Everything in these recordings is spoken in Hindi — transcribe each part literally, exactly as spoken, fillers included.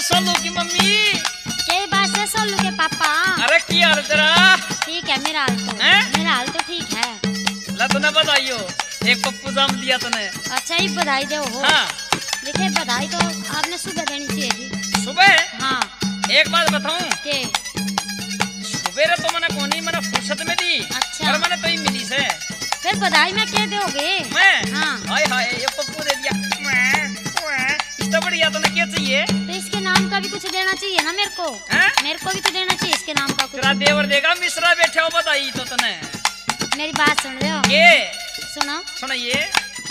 सोलू की मम्मी। के बात से सोलू के पापा। अरे की हाल तेरा? ठीक है मेरा हाल तो हैं? मेरा हाल तो ठीक है। ला तूने बधाइयो, एक पप्पू जाम दिया तूने। अच्छा ही बधाई दे हो। हाँ। देखिए बधाई तो आपने सुबह देनी चाहिए थी। सुबह? हाँ। एक बात बताऊं? के? सुबह रे तो मैंने कोनी मैंने फुर्सत में दी। अच्छा। और मैंने तो ही मिली से। फिर बधाई में क्या दोगे? मैं? हाँ। हाय हाय ये पप्पू दे दिया। इतना बढ़िया तो क्या चाहिए? तो इसके नाम का भी कुछ देना चाहिए ना मेरे को। हैं? मेरे को भी तो देना चाहिए इसके नाम का कुछ। तेरा देवर देगा मिश्रा बैठे हो बधाई तो तने। मेरी बात सुन रहे हो? ये सुनो। सुनाइए।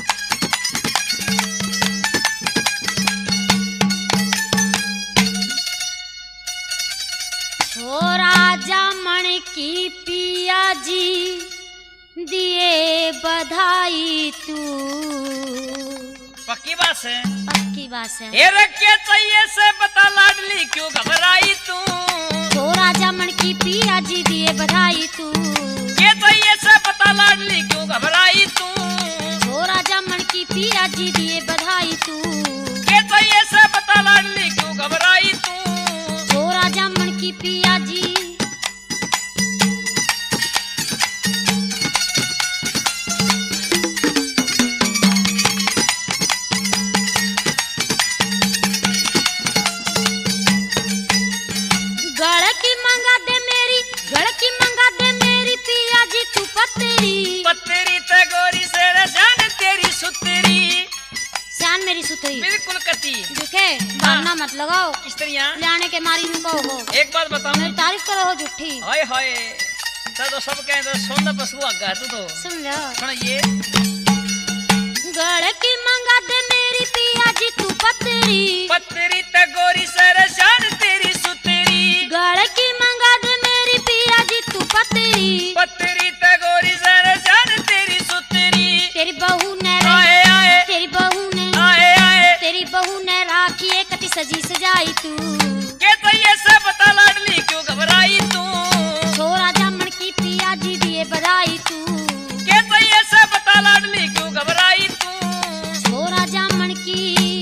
छोरा जामन की पिया जी दिए बधाई तू। पक्की बात है। पक्की बात है। ये रखे चाहिए से बता लाडली क्यों घबराई तू। छोरा जामन की पिया जी दिए बधाई तू। ये चाहिए से बता लाडली क्यों घबराई तू। छोरा जामन की पिया जी दिए बधाई तू। ये चाहिए से बता लाडली क्यों घबराई तू। छोरा जामन की पिया जी। गड़ की मंगा दे मेरी, गड़ की मंगा दे मेरी पिया जी तू पत्तरी। पत्तरी ते गोरी से रजान तेरी सुतरी। शान मेरी सुतरी। बिल्कुल कती। देखे बहाना मत लगाओ। स्त्रियां लाने के मारी नको हो। एक बात बताऊं? मेरी तारीफ करो हो झूठी। हाय हाय तो, तो सब कहे तो सोना पशु आगा है तू तो। सुन लो। सुनिए। गड़ की मंगा दे मेरी पिया जी तू पत्तरी। पत्तरी ते गोरी से रजान तेरी सुतरी। गड़ की मंगा दे मेरी पिया जी तू पत्तरी। पत्तरी ते गोरी से रजान तेरी सुतरी। तेरी बहू ने आए आए तेरी बहू ने आए आए तेरी बहू ने राखी एक कति सजी सजाई तू। के तो ये से बता लाडली क्यों घबराई तू। छोरा जामन की पिया जी दिए बधाई तू। के तो ये से बता लाडली क्यों घबराई तू। छोरा जामन की।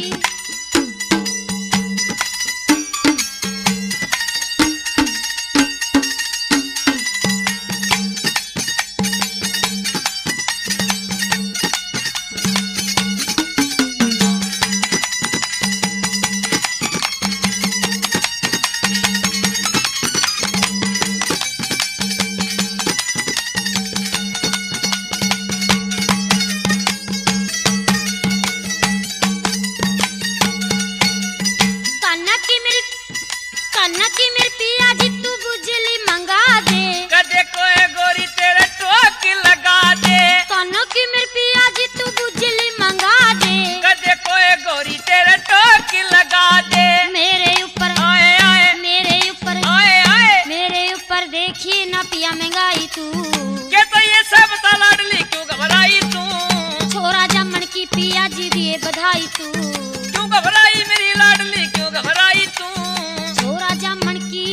कन्ना की मेरी कन्ना की मेरी पिया जी तू बुझली मंगा दे। कदे कोई गोरी तेरे टोक लगा दे। कन्ना की मेरी पिया जी तू बुझली मंगा दे। कदे कोई गोरी तेरे टोक लगा दे। मेरे ऊपर आए आए मेरे ऊपर आए आए मेरे ऊपर देखिए ना पिया महंगाई तू। के तो ये सब बता लाडली क्यों घबराई तू। छोरा जामन की पिया जी दिए बधाई तू। क्यों घबराई मेरी लाडली क्यों घबराई तू। छोरा जामन की।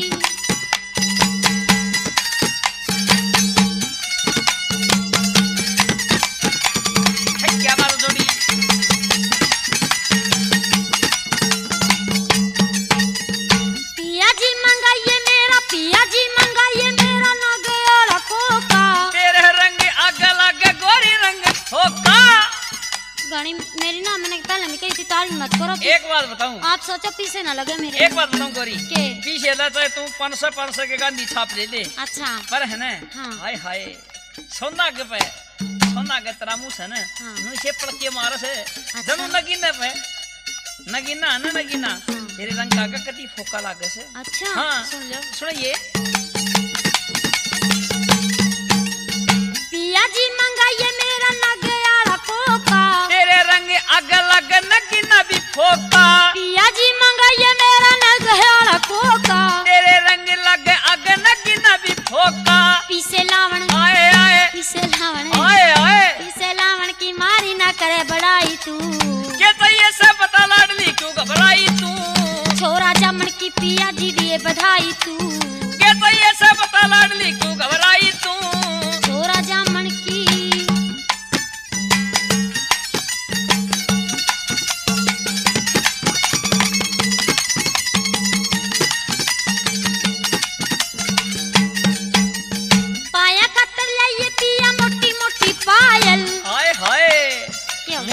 है क्या बात जोड़ी। पिया जी मंगाइए मेरा पिया जी मंगाइए मेरा नगयारा कोका। तेरे रंग आग लगे गोरी रंग ठोका। गणी मेरी ना मैंने पहले भी कही थी तारीफ मत करो। एक बात बताऊं? आप सोचो पीछे ना लगे मेरे। एक बात बताऊं गोरी। के? पीछे लेता है तू पाँच सौ पाँच सौ के गांधी छाप ले ले। अच्छा। पर है ना। हाँ। हाय हाय सोना के पे सोना के तरामूस है ना। हाँ। नीचे पड़के मार से जनू नगीना पे नगीना ना नगीना। हाँ। तेरे रंग का कति फोका लागे से। अच्छा। हाँ। सुन लो। सुनिए। पिया जी मंगाइए मेरा नगयारा कोका। तेरे रंग आग लग नगीना भी फोका। पिया जी मंगाइए मेरा नगयारा कोका। तेरे रंग लग आग नगीना भी फोका। पीछे लावण आए आए पीछे लावण आए आए पीछे लावण की मारी ना करे बड़ाई तू। के तो ये सब बता लाडली क्यों घबराई तू। छोरा जामन की पिया जी दिए बधाई तू। के तो ये सब बता लाडली क्यों घबराई तू। छोरा जामन की।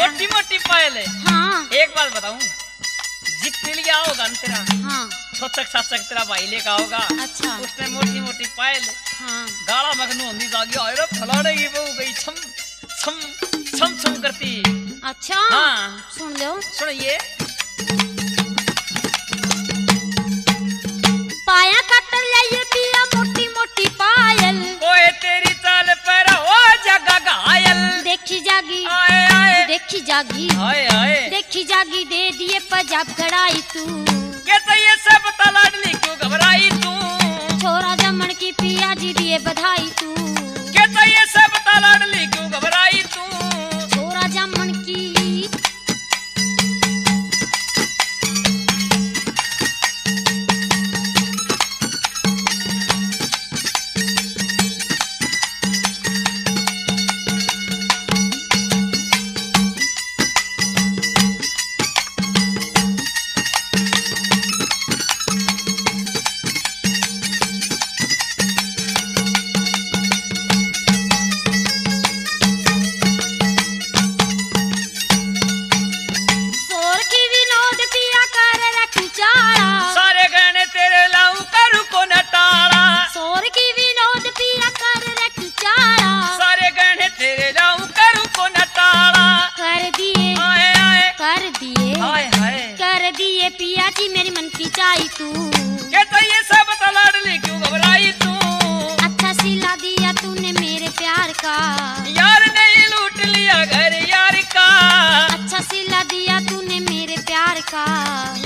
मोटी मोटी पायल है। हाँ एक बात बताऊं, जितने लिया होगा ना तेरा हाँ छोचक साचक तेरा भाई लेका होगा, अच्छा उसने मोटी मोटी पायल हाँ गाड़ा मगनू होनी जागी और फलाने की बहू गई छम छम छम छम करती। अच्छा हाँ सुन लो सुनिए, पाया कतर ये पिया मोटी मोटी पायल, ओए तेरी चाल पर हो जगा घायल। देखी जागी आए आए देखी जागी आए आए देखी जागी दे दिए पंजाब खड़ाई तू, कहते ये सब तलाडली क्यों घबराई तू, छोरा जमन की पिया जी दिए बधाई तू, कहते ये सब तलाडली क्यों घबराई तू, छोरा जमन की सारे गहने तेरे लाऊं करूं को नटारा, सोर की विनोद पिया कर रखी चारा, सारे गहने तेरे लाऊं करूं को नटारा। कर दिए आए आए कर दिए हाय हाय कर दिए पिया जी मेरी मन की चाही तू, कहते ये सब तलाडली क्यों घबराई तू, अच्छा सिला दिया तूने मेरे प्यार का, यार नहीं लूट लिया घर यार का, अच्छा सिला दिया तूने मेरे प्यार का,